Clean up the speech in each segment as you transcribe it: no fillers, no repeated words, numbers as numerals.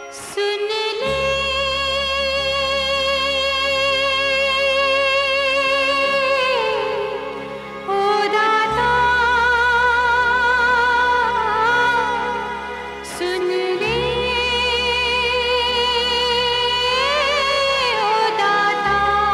सुन ले ओ दाता, सुन ले ओ दाता।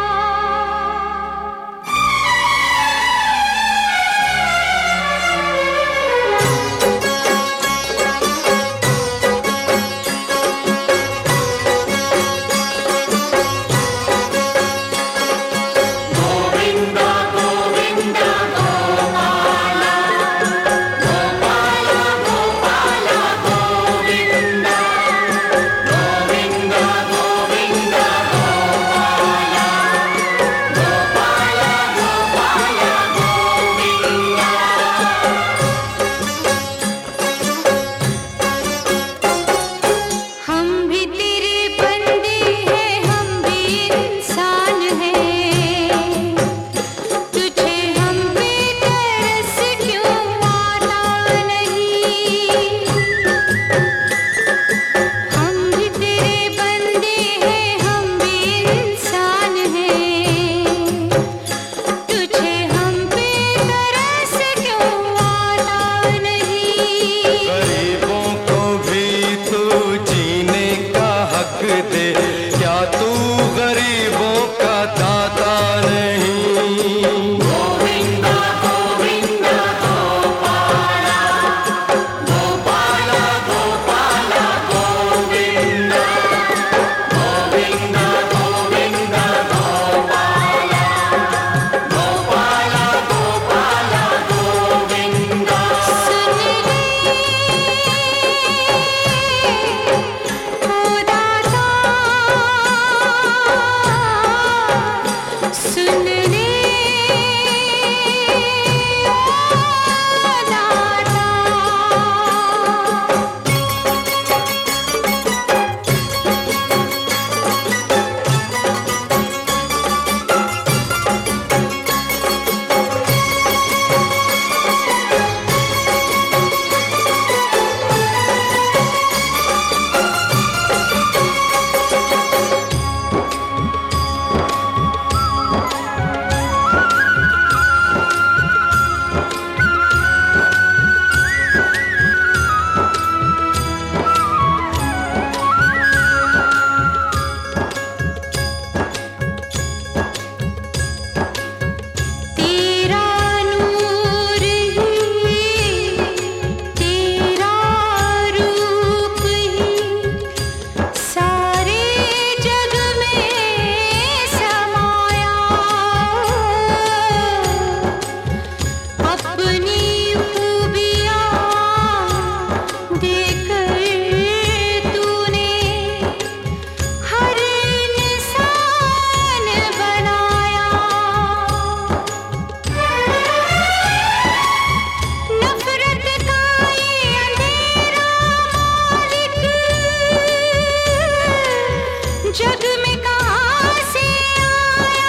जग में कहाँ से आया,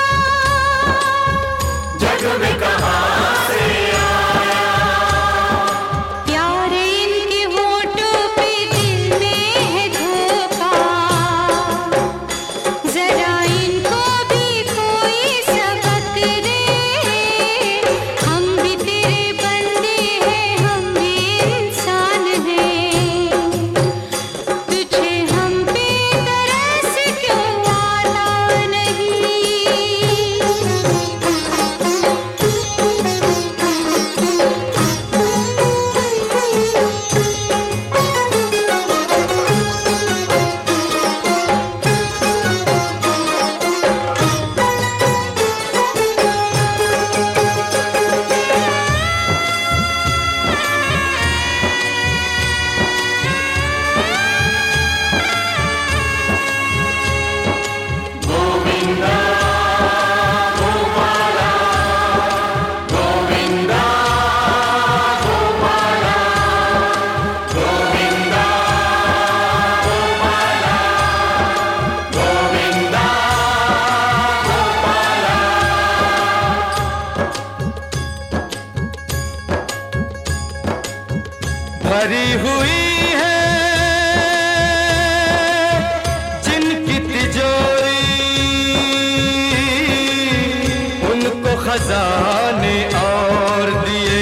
जग में कहाँ से आया। प्यार इनके होठों पे दिल में है धोखा, जरा इनको भी कोई सबक दे। हम भी तेरे बंदे हैं, हम भी इंसान हैं, तुझे हम पे तरस क्यों आता नहीं। भरी हुई है खजाने और दिए।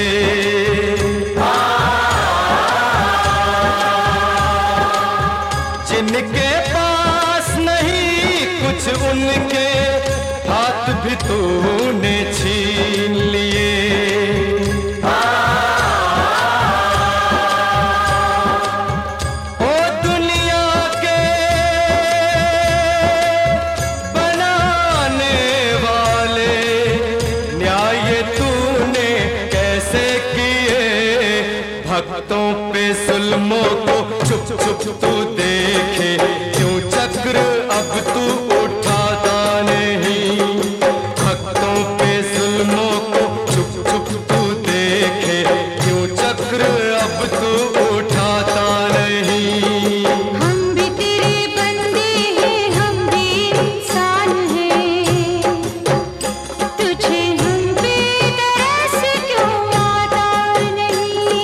जिनके पास नहीं कुछ उनके हाथ भी तूने छीन लिए। ओ दुनिया के बनाने वाले, न्याय तूने कैसे किए। भक्तों पे जुल्मों को चुप चुप तू देखे, क्यों चक्र अब तू उठाता नहीं। भक्तों पे जुल्मों को चुप चुप तू देखे, क्यों चक्र अब तू उठाता नहीं। हम भी तेरे बंदे हैं, हम भी इंसान हैं, तुझे हम पे तरस क्यों आता नहीं।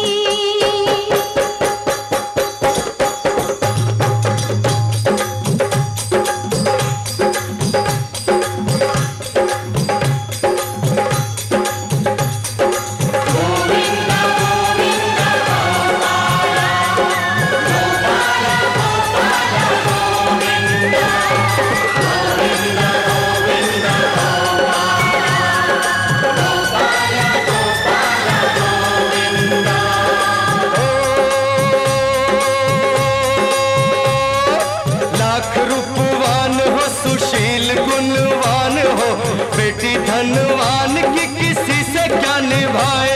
लाख रूपवान हो, सुशील गुणवान हो, बेटी धनवान की किसी से क्या निभाए।